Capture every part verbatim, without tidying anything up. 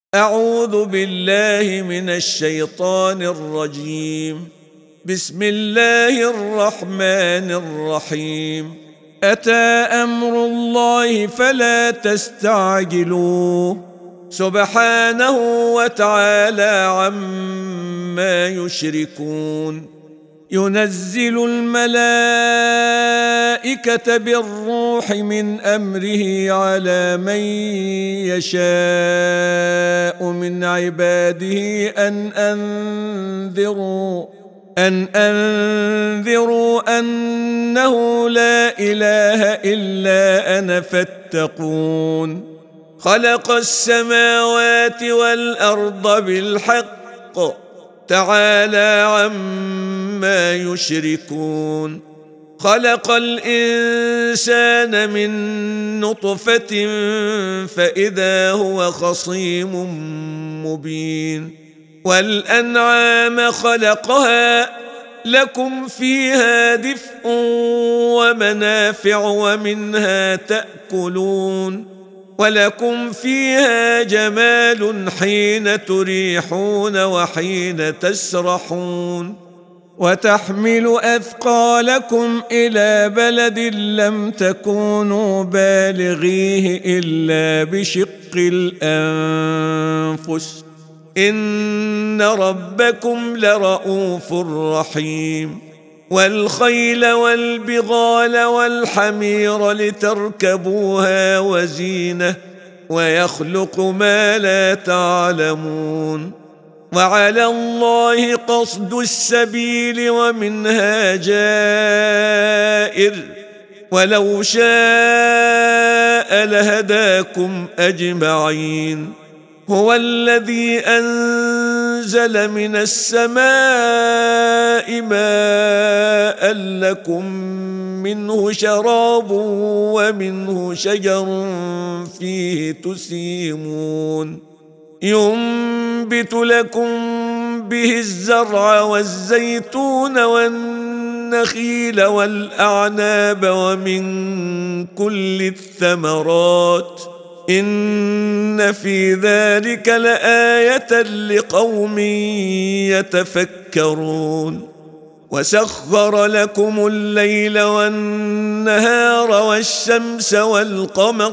أعوذ بالله من الشيطان الرجيم. بسم الله الرحمن الرحيم. أتى أمر الله فلا تستعجلوه سبحانه وتعالى عما يشركون. ينزل الملائكة بالروح من أمره على من يشاء من عباده أن أنذروا أن أنذروا أنه لا إله إلا أنا فاتقون. خلق السماوات والأرض بالحق تعالى عما يشركون. خلق الإنسان من نطفة فإذا هو خصيم مبين. والأنعام خلقها لكم فيها دفء ومنافع ومنها تأكلون ولكم فيها جمال حين تريحون وحين تسرحون. وتحمل أثقالكم إلى بلد لم تكونوا بالغيه إلا بشق الأنفس إن ربكم لرؤوف رحيم. والخيل والبغال والحمير لتركبوها وزينة ويخلق ما لا تعلمون. وعلى الله قصد السبيل ومنها جائر ولو شاء لهداكم أجمعين. هو الذي أنزل من السماء ماء لكم منه شراب ومنه شجر فيه تسيمون. ينبت لكم به الزرع والزيتون والنخيل والأعناب ومن كل الثمرات إن في ذلك لآية لقوم يتفكرون. وسخر لكم الليل والنهار والشمس والقمر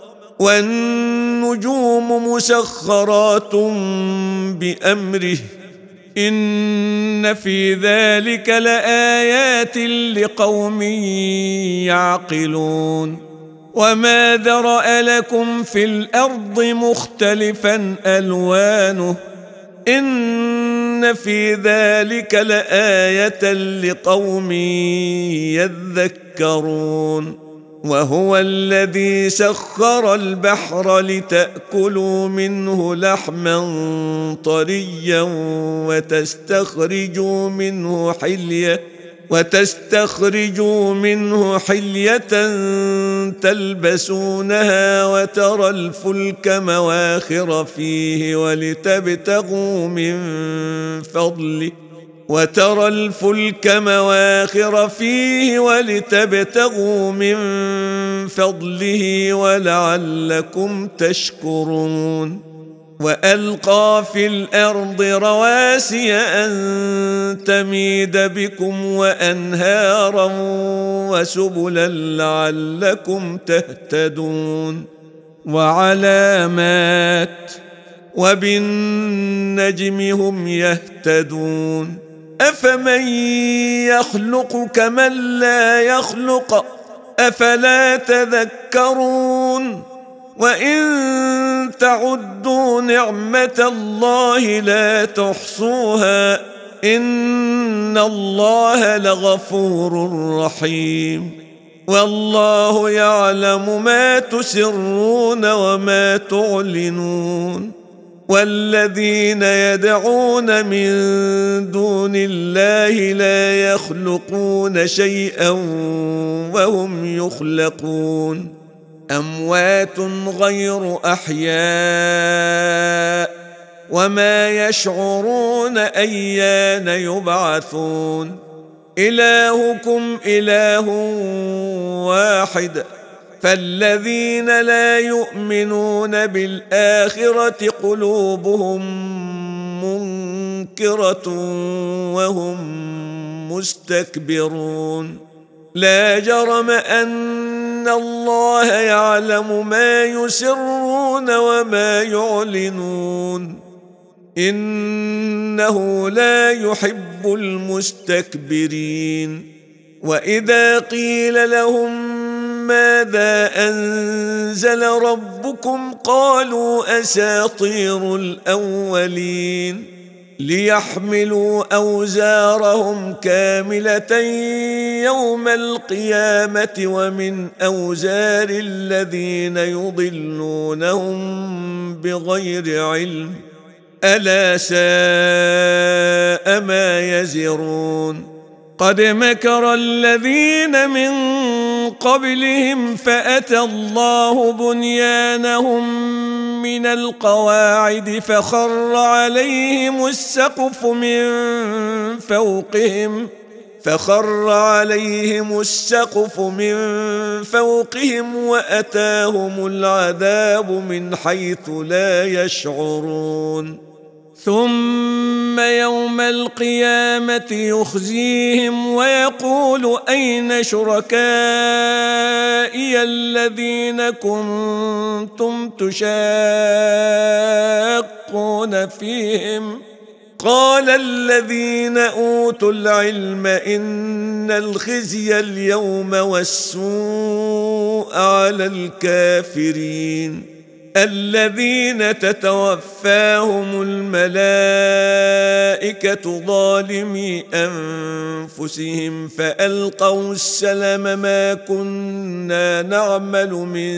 والنجوم مسخرات بأمره إن في ذلك لآيات لقوم يعقلون. وما ذرأ لكم في الأرض مختلفا ألوانه إن في ذلك لآية لقوم يذكرون. وهو الذي سخر البحر لتأكلوا منه لحما طريا وتستخرجوا منه حلية وتستخرجوا منه حلية تلبسونها وترى الفلك مواخر فيه ولتبتغوا من فضله وترى الفلك مواخر فيه ولتبتغوا من فضله ولعلكم تشكرون. وألقى في الأرض رواسي أن تميد بكم وأنهارا وسبلا لعلكم تهتدون. وعلامات وبالنجم هم يهتدون. أفمن يخلق كمن لا يخلق أفلا تذكرون. وإن تعدوا نعمة الله لا تحصوها إن الله لغفور رحيم. والله يعلم ما تسرون وما تعلنون. والذين يدعون من دون الله لا يخلقون شيئا وهم يخلقون. أموات غير أحياء وما يشعرون أيان يبعثون. إلهكم إله واحد فالذين لا يؤمنون بالآخرة قلوبهم منكرة وهم مستكبرون لا جرم أن الله يعلم ما يسرون وما يعلنون إنه لا يحب المستكبرين وإذا قيل لهم ماذا أنزل ربكم قالوا أساطير الأولين ليحملوا أوزارهم كاملة يوم القيامة ومن أوزار الذين يضلونهم بغير علم ألا ساء ما يزرون قد مكر الذين من قبلهم فأتى الله بنيانهم من القواعد فخر عليهم السقف من فوقهم فخر عليهم السقف من فوقهم وأتاهم العذاب من حيث لا يشعرون ثم يوم القيامة يخزيهم ويقول أين شركائي الذين كنتم تشاقون فيهم قال الذين أوتوا العلم إن الخزي اليوم والسوء على الكافرين الذين تتوفاهم الملائكة ظالمي أنفسهم فألقوا السلم ما كنا نعمل من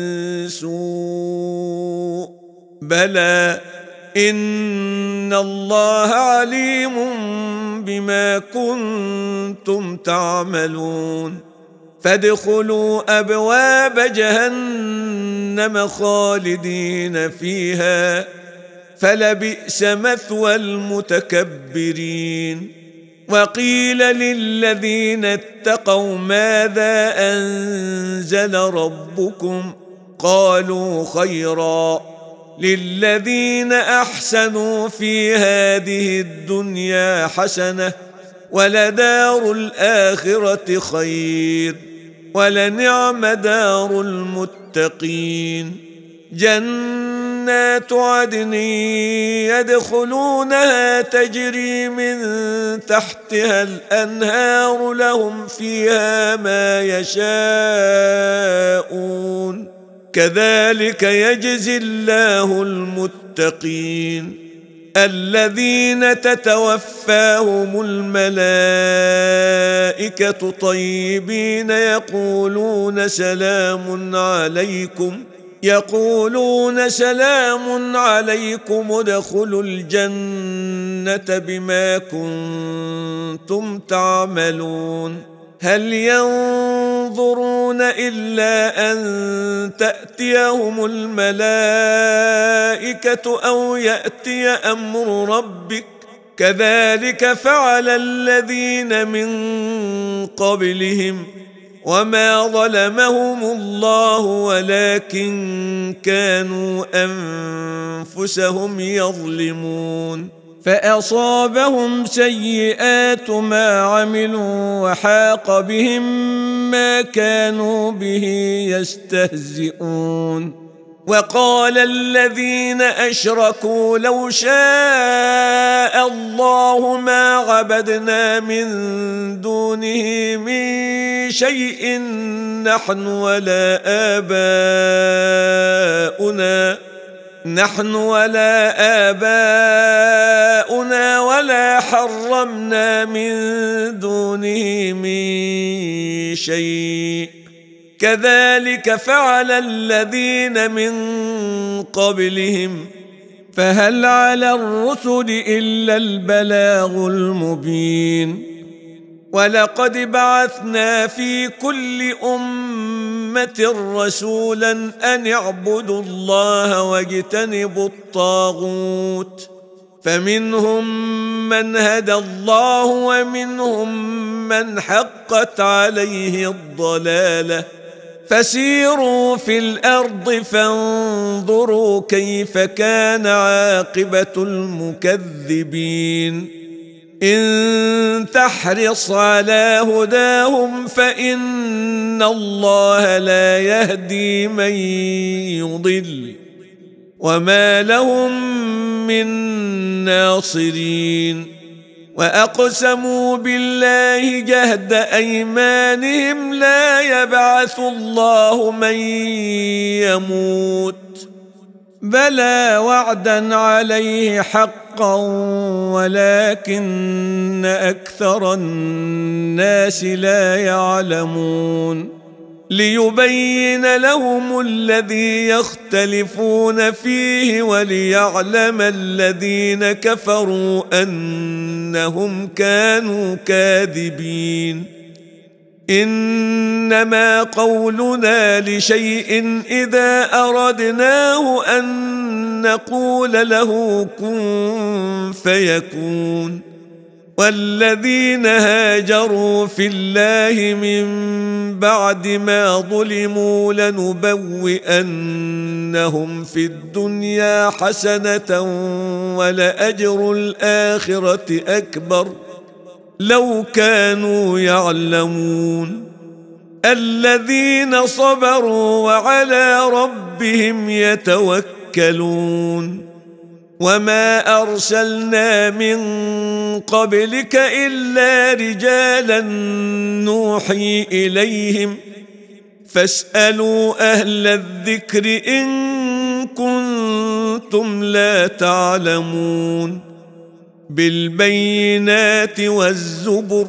سوء بلى إن الله عليم بما كنتم تعملون فادخلوا أبواب جهنم خالدين فيها فلبئس مثوى المتكبرين وقيل للذين اتقوا ماذا أنزل ربكم قالوا خيرا للذين أحسنوا في هذه الدنيا حسنة ولدار الآخرة خير ولنعم دار المتقين جنات عدن يدخلونها تجري من تحتها الأنهار لهم فيها ما يشاءون كذلك يجزي الله المتقين الذين تتوفاهم الملائكة طيبين يقولون سلام عليكم يقولون سلام عليكم ادخلوا الجنة بما كنتم تعملون هل ينظرون إلا أن تأتيهم الملائكة أو يأتي أمر ربك كذلك فعل الذين من قبلهم وما ظلمهم الله ولكن كانوا أنفسهم يظلمون فأصابهم سيئات ما عملوا وحاق بهم ما كانوا به يستهزئون وقال الذين أشركوا لو شاء الله ما عبدنا من دونه من شيء نحن ولا آباؤنا نحن ولا آباؤنا ولا حرمنا من دونه من شيء كذلك فعل الذين من قبلهم فهل على الرسل إلا البلاغ المبين ولقد بعثنا في كل أمة رسولا أن اعبدوا الله واجتنبوا الطاغوت فمنهم من هدى الله ومنهم من حقت عليه الضلالة فسيروا في الأرض فانظروا كيف كان عاقبة المكذبين إن تحرص على هداهم فإن الله لا يهدي من يضل وما لهم من ناصرين وأقسموا بالله جهد أيمانهم لا يبعث الله من يموت بلى وعدا عليه حقا ولكن أكثر الناس لا يعلمون ليبين لهم الذي يختلفون فيه وليعلم الذين كفروا أنهم كانوا كاذبين إنما قولنا لشيء إذا أردناه أن نقول له كن فيكون والذين هاجروا في الله من بعد ما ظلموا لنبوئنهم في الدنيا حسنة ولأجر الآخرة أكبر لو كانوا يعلمون الذين صبروا وعلى ربهم يتوكلون وما أرسلنا من قبلك إلا رجالا نوحي إليهم فاسألوا أهل الذكر إن كنتم لا تعلمون بالبينات والزبر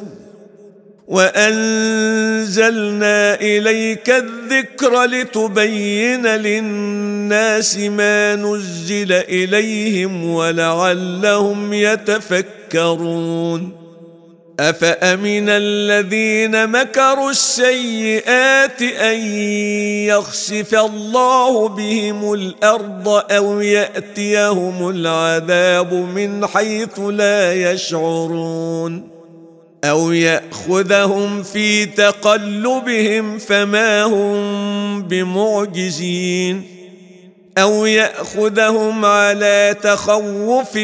وأنزلنا إليك الذكر لتبين للناس ما نزل إليهم ولعلهم يتفكرون أفأمن الذين مكروا السيئات أن يخسف الله بهم الأرض أو يأتيهم العذاب من حيث لا يشعرون أو يأخذهم في تقلبهم فما هم بمعجزين أو يأخذهم على تخوف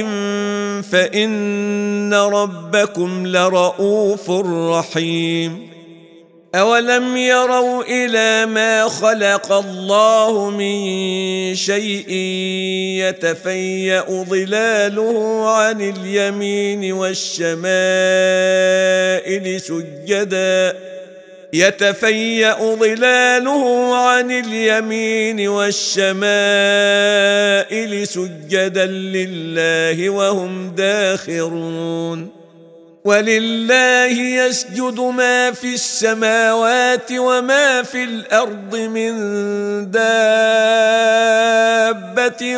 فإن ربكم لرؤوف رحيم أولم يروا إلى ما خلق الله من شيء يتفيأ ظلاله عن اليمين والشمائل سجدا يتفيأ ظلاله عن اليمين والشمائل سجدا لله وهم داخرون ولله يسجد ما في السماوات وما في الأرض من دابة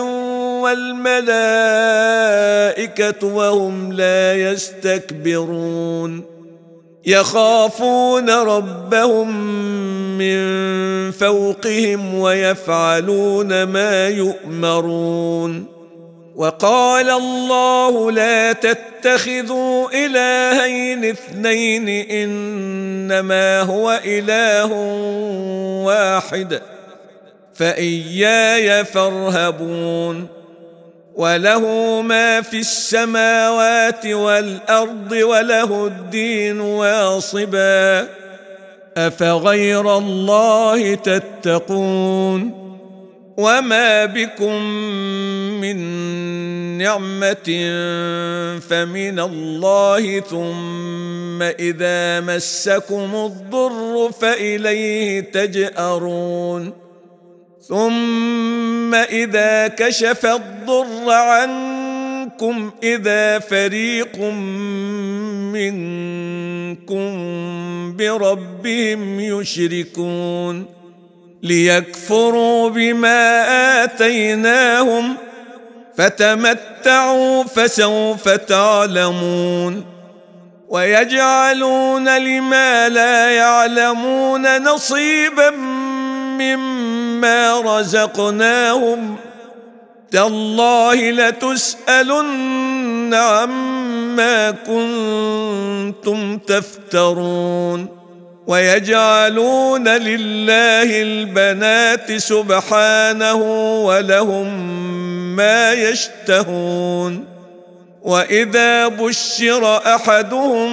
والملائكة وهم لا يستكبرون يخافون ربهم من فوقهم ويفعلون ما يؤمرون وقال الله لا تتخذوا إلهين اثنين إنما هو إله واحد فإياي فارهبون وله ما في السماوات والأرض وله الدين واصبا أفغير الله تتقون وما بكم من نعمة فمن الله ثم إذا مسكم الضر فإليه تجأرون ثم إذا كشف الضر عنكم إذا فريق منكم بربهم يشركون ليكفروا بما آتيناهم فتمتعوا فسوف تعلمون ويجعلون لما لا يعلمون نصيبا مما رزقناهم تالله لتسألن عما كنتم تفترون ويجعلون لله البنات سبحانه ولهم ما يشتهون وإذا بشر أحدهم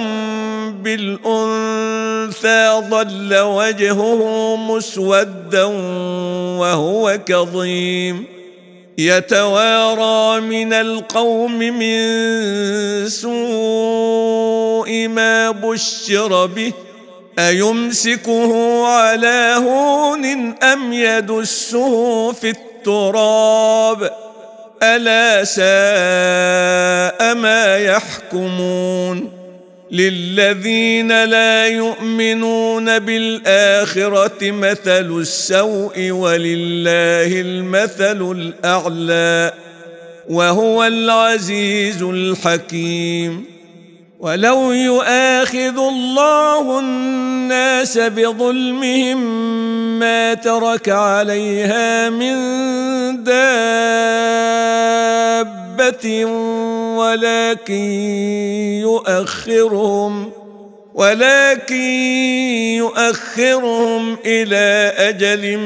بالأنثى ظل وجهه مسودا وهو كظيم يتوارى من القوم من سوء ما بشر به أيمسكه على هون أم يدسه في التراب ألا ساء ما يحكمون للذين لا يؤمنون بالآخرة مثل السوء ولله المثل الأعلى وهو العزيز الحكيم ولو يؤاخذ الله الناس بظلمهم ما ترك عليها من دابة ولكن يؤخرهم ولكن يؤخرهم إلى أجل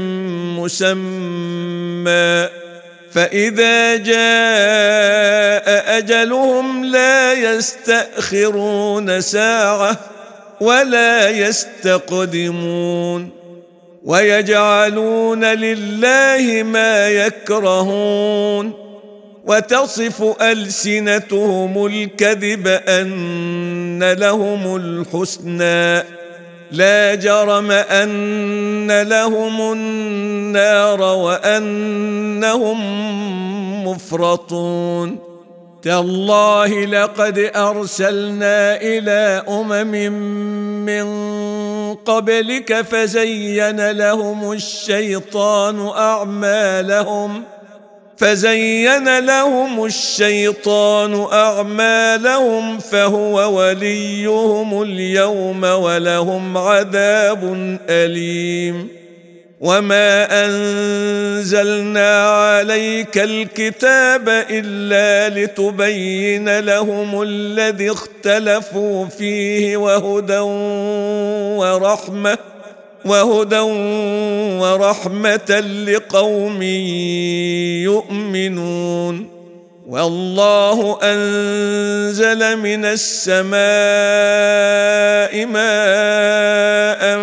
مسمى فإذا جاء أجلهم لا يستأخرون ساعة ولا يستقدمون ويجعلون لله ما يكرهون وتصف ألسنتهم الكذب أن لهم الحسنى لا جرم أن لهم النار وأنهم مفرطون تالله لقد أرسلنا إلى أمم من قبلك فزين لهم الشيطان أعمالهم فزين لهم الشيطان أعمالهم فهو وليهم اليوم ولهم عذاب أليم وما أنزلنا عليك الكتاب إلا لتبين لهم الذي اختلفوا فيه وهدى ورحمة وهدى ورحمة لقوم يؤمنون والله أنزل من السماء ماء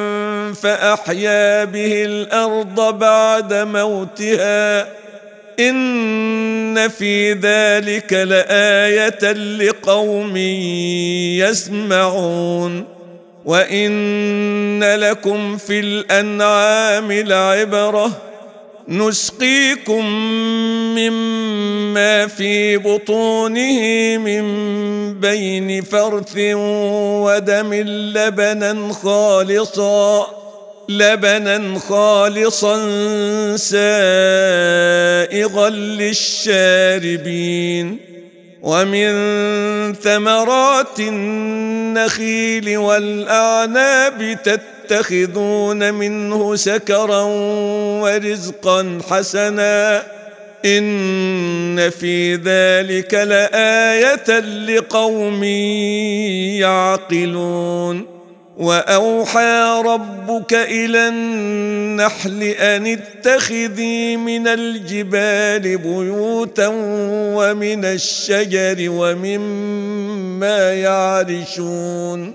فأحيا به الأرض بعد موتها إن في ذلك لآية لقوم يسمعون وإن لكم في الأنعام لعبرة نسقيكم مما في بطونه من بين فرث ودم لبنا خالصا لبنا خالصا سائغا للشاربين ومن ثمرات النخيل والأعناب تتخذون منه سكرا ورزقا حسنا إن في ذلك لآية لقوم يعقلون وأوحى ربك إلى النحل أن اتخذي من الجبال بيوتا ومن الشجر ومما يعرشون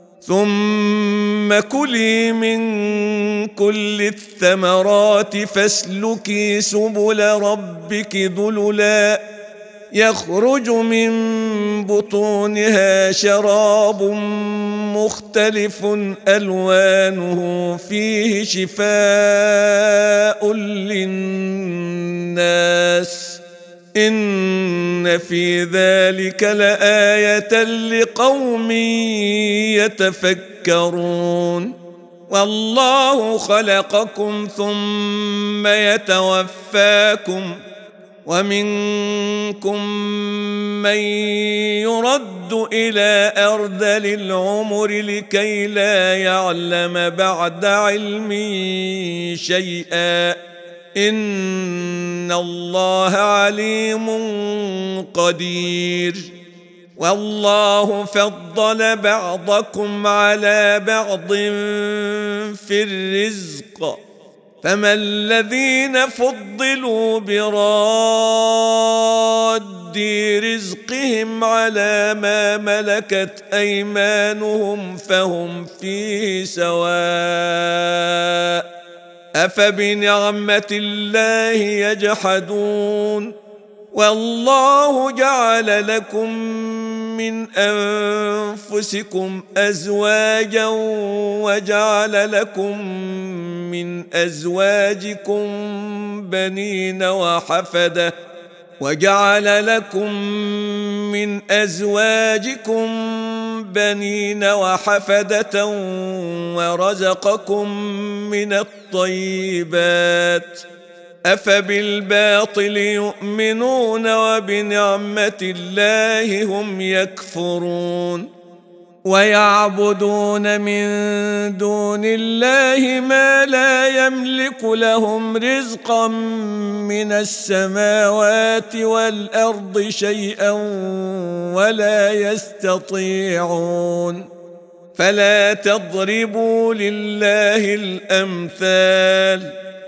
ثم كلي من كل الثمرات فاسلكي سبل ربك ذللا يخرج من بطونها شراب مختلف ألوانه فيه شفاء للناس إن في ذلك لآية لقوم يتفكرون والله خلقكم ثم يتوفاكم ومنكم من يرد إلى أرذل العمر لكي لا يعلم بعد علم شيئا إن الله عليم قدير والله فضل بعضكم على بعض في الرزق، فما الذين فضلوا براد رزقهم على ما ملكت أيمانهم فهم فيه سواء، أفبنعمة الله يجحدون. والله جعل لكم من أنفسكم أزواجا وجعل لكم من أزواجكم بنين وحفدة وجعل لكم من أزواجكم بنين وحفدة ورزقكم من الطيبات، أفبالباطل يؤمنون وبنعمة الله هم يكفرون. ويعبدون من دون الله ما لا يملك لهم رزقا من السماوات والأرض شيئا ولا يستطيعون، فلا تضربوا لله الأمثال،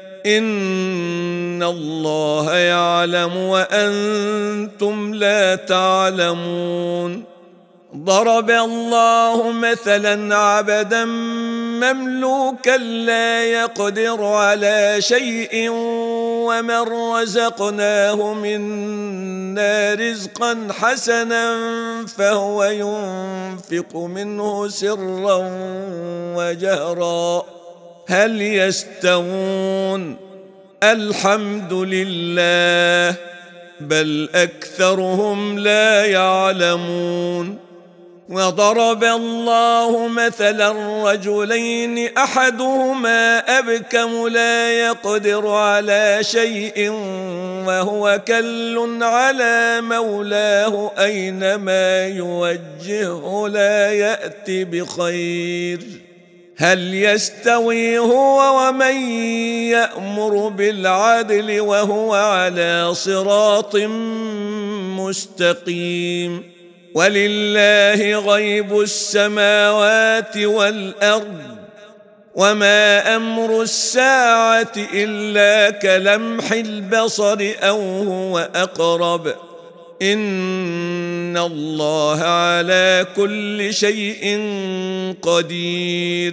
إن الله يعلم وأنتم لا تعلمون. ضرب الله مثلا عبدا مملوكا لا يقدر على شيء ومن رزقناه منا رزقا حسنا فهو ينفق منه سرا وجهرا هل يستوون؟ الحمد لله بل أكثرهم لا يعلمون. وضرب الله مثلا رجلين أحدهما أبكم لا يقدر على شيء وهو كل على مولاه أينما يوجهه لا يأتي بخير، هل يستوي هو ومن يأمر بالعدل وهو على صراط مستقيم؟ ولله غيب السماوات والأرض وما أمر الساعة إلا كلمح البصر أو هو أقرب، إن الله على كل شيء قدير.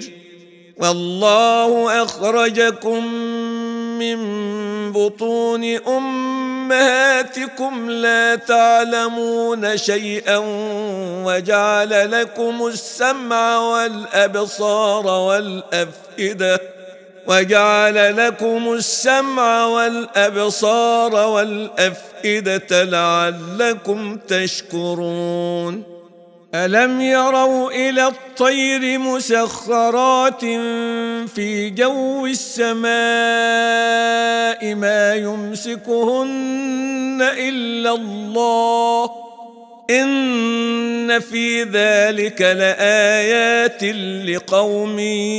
والله أخرجكم من بطون أمهاتكم لا تعلمون شيئا وجعل لكم السمع والأبصار والأفئدة وجعل لكم السمع والأبصار والأفئدة لعلكم تشكرون. ألم يروا إلى الطير مسخرات في جو السماء ما يمسكهن إلا الله، إن في ذلك لآيات لقوم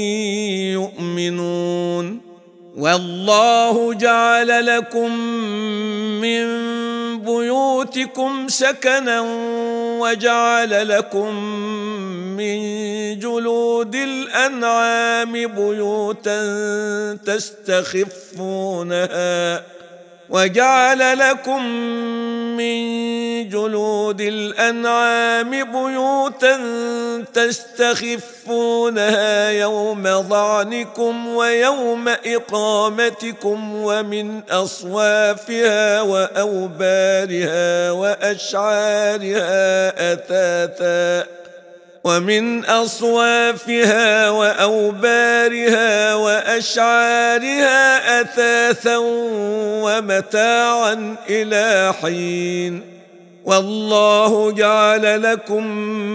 يؤمنون. والله جعل لكم من بيوتكم سكنا وجعل لكم من جلود الأنعام بيوتا تستخفونها وجعل لكم من جلود الأنعام بيوتا تستخفونها يوم ظعنكم ويوم إقامتكم ومن أصوافها وأوبارها وأشعارها أثاثا ومن أصوافها وأوبارها وأشعارها أثاثا ومتاعا إلى حين. والله جعل لكم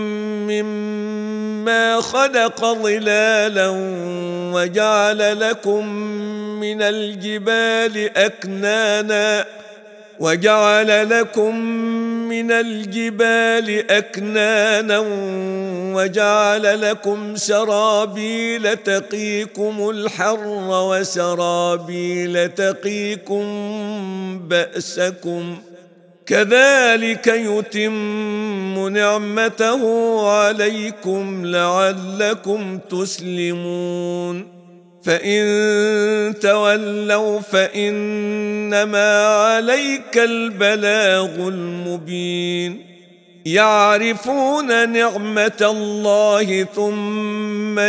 مما خلق ظلالا وجعل لكم من الجبال أكنانا وجعل لكم من الجبال أكنانا وجعل لكم سرابيل تقيكم الحر وسرابيل تقيكم بأسكم، كذلك يتم نعمته عليكم لعلكم تسلمون فإن تولوا فإنما عليك البلاغ المبين يعرفون نعمة الله ثم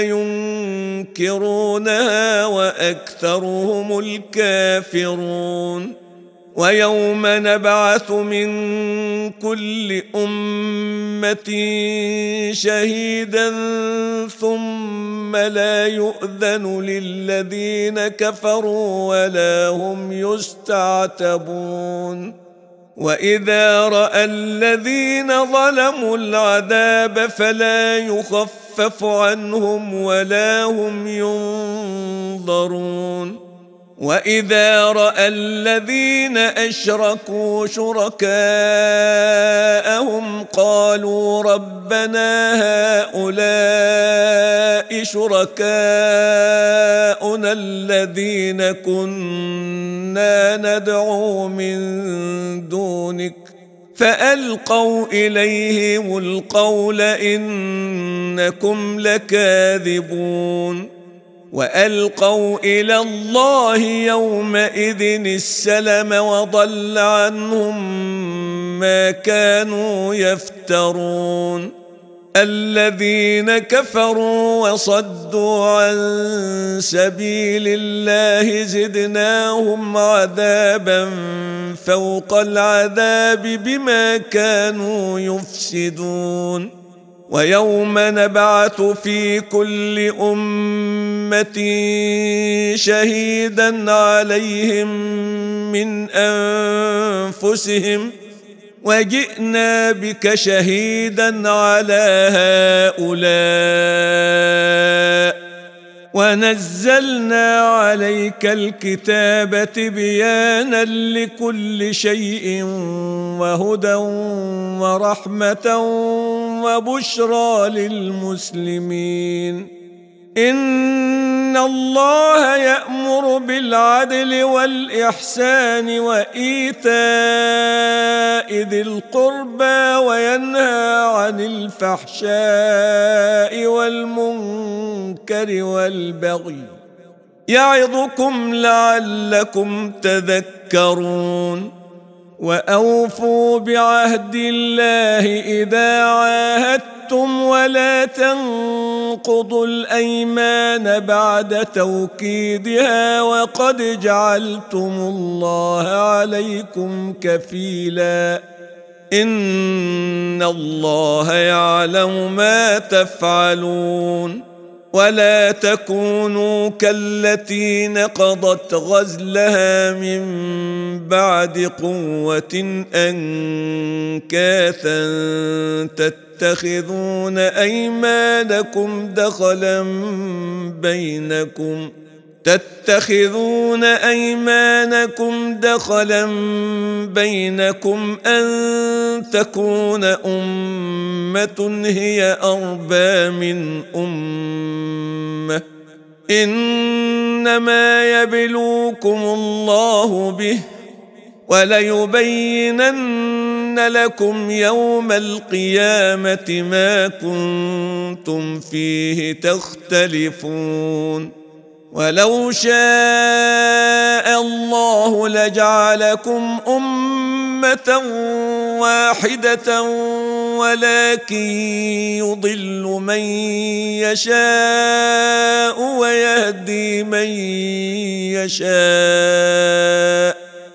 ينكرونها وأكثرهم الكافرون ويوم نبعث من كل أمة شهيدا ثم لا يؤذن للذين كفروا ولا هم يستعتبون وإذا رأى الذين ظلموا العذاب فلا يخفف عنهم ولا هم ينظرون وإذا رأى الذين أشركوا شركاءهم قالوا ربنا هؤلاء شركاؤنا الذين كنا ندعو من دونك فألقوا إليهم القول إنكم لكاذبون وألقوا إلى الله يومئذ السلم وضل عنهم ما كانوا يفترون الذين كفروا وصدوا عن سبيل الله زدناهم عذابا فوق العذاب بما كانوا يفسدون ويوم نبعث في كل أمة شهيدا عليهم من أنفسهم وجئنا بك شهيدا على هؤلاء ونزلنا عليك الكتاب تبيانا لكل شيء وهدى ورحمة وبشرى للمسلمين إن الله يأمر بالعدل والإحسان وإيتاء ذي القربى وينهى عن الفحشاء والمنكر والبغي يعظكم لعلكم تذكرون وأوفوا بعهد الله إذا عاهدتم ولا تنقضوا الأيمان بعد توكيدها وقد جعلتم الله عليكم كفيلا إن الله يعلم ما تفعلون ولا تكونوا كالتي نقضت غزلها من بعد قوة أنكاثا تتخذون أيمانكم دخلا بينكم تتخذون أيمانكم دخلا بينكم أن تكون أمة هي أربى من أمة إنما يبلوكم الله به وليبينن لكم يوم القيامة ما كنتم فيه تختلفون ولو شاء الله لجعلكم أمة واحدة ولكن يضل من يشاء ويهدي من يشاء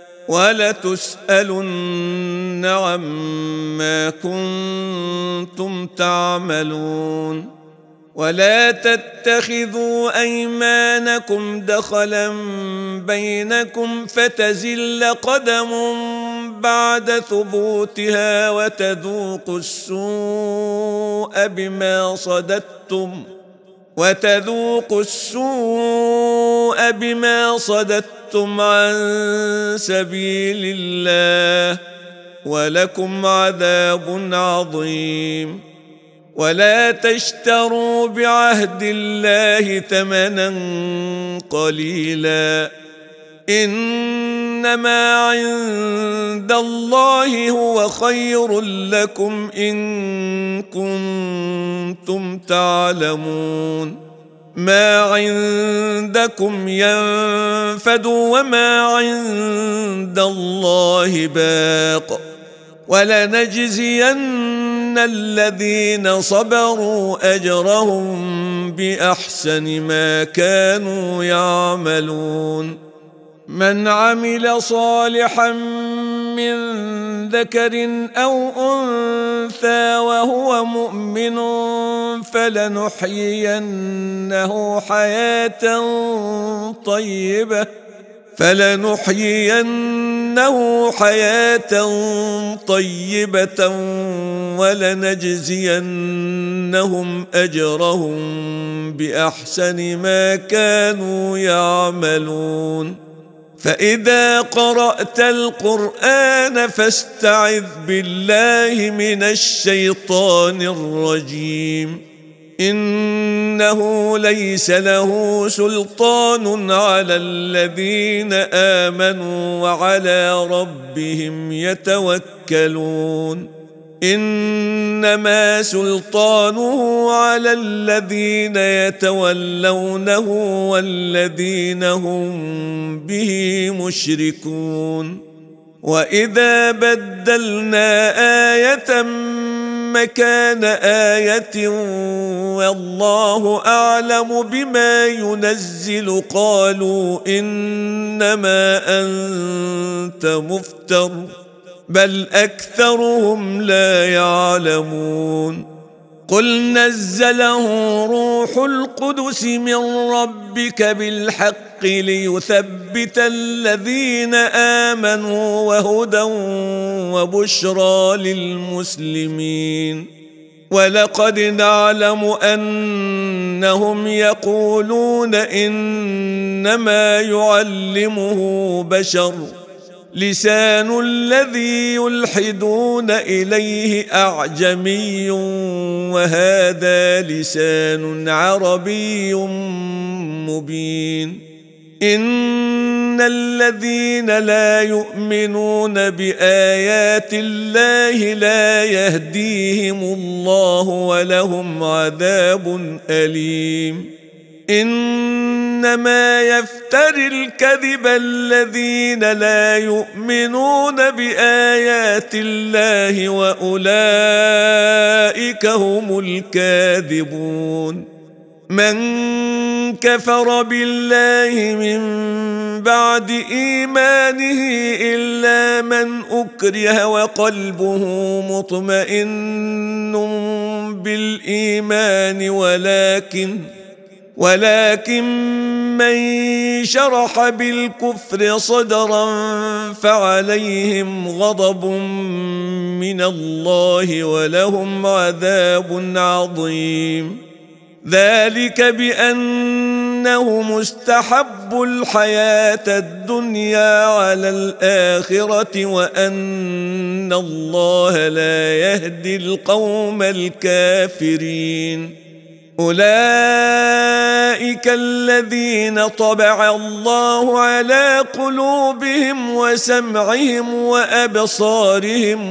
ولتسألن عما كنتم تعملون ولا تتخذوا أيمانكم دخلا بينكم فتزل قدم بعد ثبوتها وتذوقوا السوء بما صددتم وتذوقوا السوء بما صددتم عن سبيل الله ولكم عذاب عظيم ولا تشتروا بعهد الله ثمنا قليلا إن إنما عند الله هو خير لكم إن كنتم تعلمون ما عندكم ينفد وما عند الله باق ولنجزين الذين صبروا أجرهم بأحسن ما كانوا يعملون من عمل صالحا من ذكر أو أنثى وهو مؤمن فلنحيينه حياة طيبة فلنحيينه حياة طيبة ولنجزينهم أجرهم بأحسن ما كانوا يعملون فإذا قرأت القرآن فاستعذ بالله من الشيطان الرجيم إنه ليس له سلطان على الذين آمنوا وعلى ربهم يتوكلون إنما سلطانه على الذين يتولونه والذين هم به مشركون وإذا بدلنا آية مكان آية والله أعلم بما ينزل قالوا إنما أنت مفتر بل أكثرهم لا يعلمون قل نزله روح القدس من ربك بالحق ليثبت الذين آمنوا وهدى وبشرى للمسلمين ولقد نعلم أنهم يقولون إنما يعلمه بشر لسان الذي يلحدون إليه أعجمي وهذا لسان عربي مبين إن الذين لا يؤمنون بآيات الله لا يهديهم الله ولهم عذاب أليم إنما يفتري الكذب الذين لا يؤمنون بآيات الله وأولئك هم الكاذبون من كفر بالله من بعد إيمانه إلا من أكره وقلبه مطمئن بالإيمان ولكن ولكن من شرح بالكفر صدرا فعليهم غضب من الله ولهم عذاب عظيم ذلك بأنهم استحبوا الحياة الدنيا على الآخرة وأن الله لا يهدي القوم الكافرين أولئك الذين طبع الله على قلوبهم وسمعهم وأبصارهم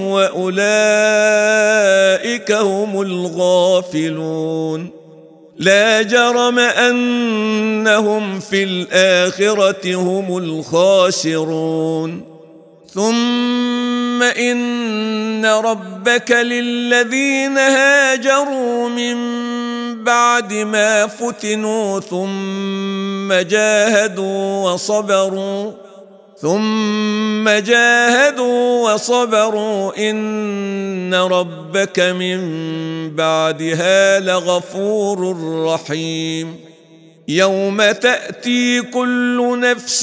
وأولئك هم الغافلون لا جرم أنهم في الآخرة هم الخاسرون ثم إن ربك للذين هاجروا من بعد ما فتنوا ثم جاهدوا وصبروا ثم جاهدوا وصبروا إن ربك من بعدها لغفور رحيم يوم تأتي كل نفس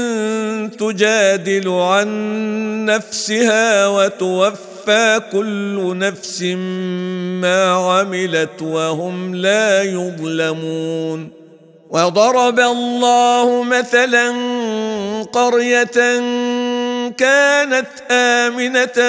تجادل عن نفسها وتوفى كل نفس ما عملت وهم لا يظلمون وضرب الله مثلا قرية كانت آمنة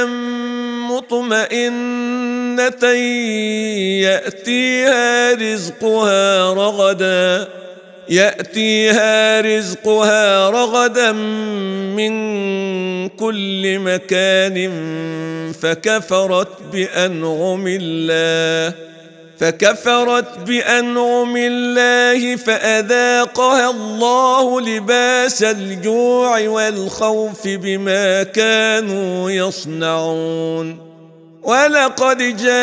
مطمئنة يأتيها رزقها رغدا يأتيها رزقها رغدا من كل مكان فكفرت بأنعم الله فكفرت بأنعم الله فأذاقها الله لباس الجوع والخوف بما كانوا يصنعون. ولقد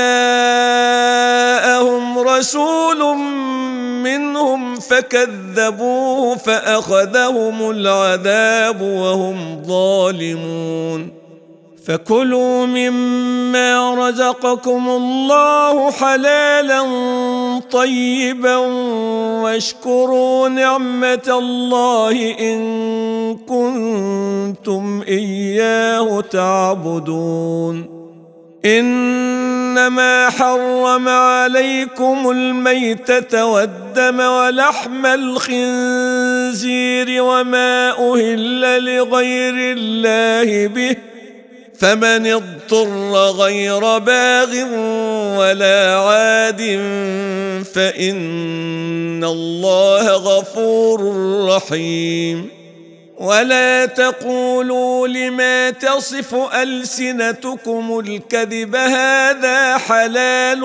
جاءهم رسول منهم فكذبوه فأخذهم العذاب وهم ظالمون. فكلوا مما رزقكم الله حلالا طيبا واشكروا نعمة الله إن كنتم إياه تعبدون. إنما حرم عليكم الميتة والدم ولحم الخنزير وما أهل لغير الله به فمن اضطر غير باغ ولا عاد فإن الله غفور رحيم. ولا تقولوا لما تصف ألسنتكم الكذب هذا حلال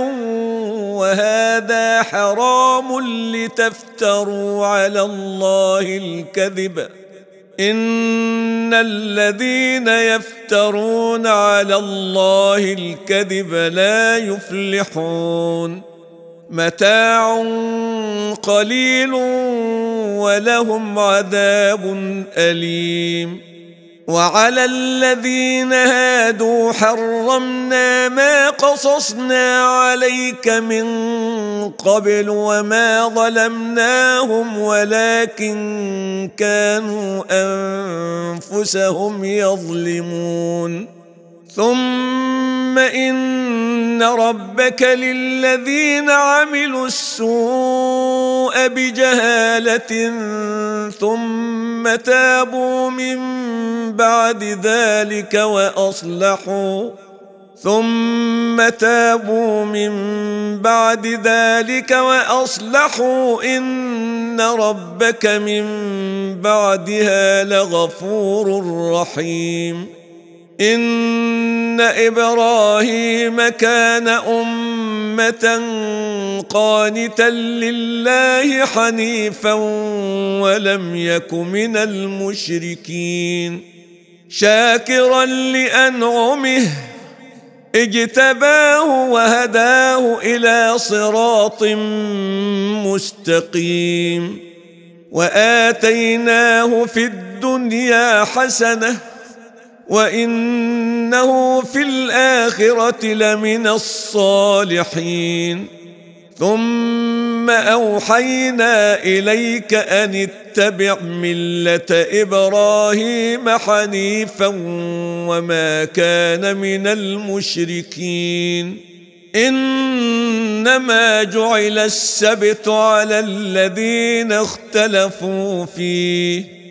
وهذا حرام لتفتروا على الله الكذب إن الذين يفترون على الله الكذب لا يفلحون. متاع قليل ولهم عذاب أليم. وعلى الذين هادوا حرمنا ما قصصنا عليك من قبل وما ظلمناهم ولكن كانوا أنفسهم يظلمون. ثم إن ربك للذين عملوا السوء بجهالة ثم تابوا من بعد ذلك وأصلحوا ثم تابوا من بعد ذلك وأصلحوا إن ربك من بعدها لغفور رحيم. إن إبراهيم كان أمة قانتا لله حنيفا ولم يك من المشركين شاكرا لأنعمه اجتباه وهداه إلى صراط مستقيم. وآتيناه في الدنيا حسنة وإنه في الآخرة لمن الصالحين. ثم أوحينا إليك أن اتبع ملة إبراهيم حنيفا وما كان من المشركين. إنما جعل السبت على الذين اختلفوا فيه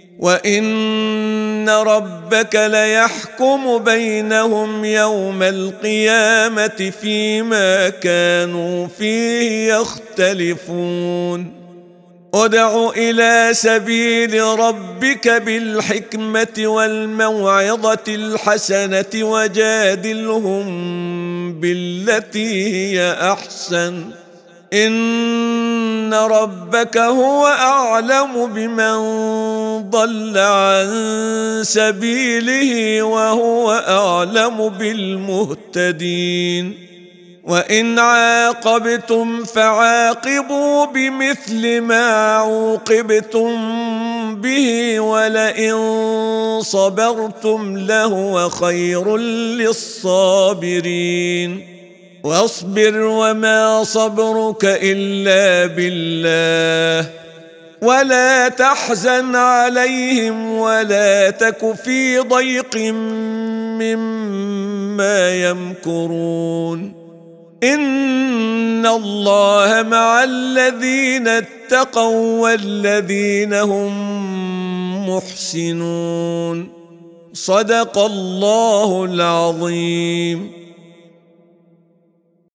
وإن ربك ليحكم بينهم يوم القيامة فيما كانوا فيه يختلفون. ادع إلى سبيل ربك بالحكمة والموعظة الحسنة وجادلهم بالتي هي أحسن إن ربك هو أعلم بمن ضل عن سبيله وهو أعلم بالمهتدين. وإن عاقبتم فعاقبوا بمثل ما عوقبتم به ولئن صبرتم لهو خير للصابرين. واصبر وما صبرك إلا بالله ولا تحزن عليهم ولا تك في ضيق مما يمكرون. إن الله مع الذين اتقوا والذين هم محسنون. صدق الله العظيم.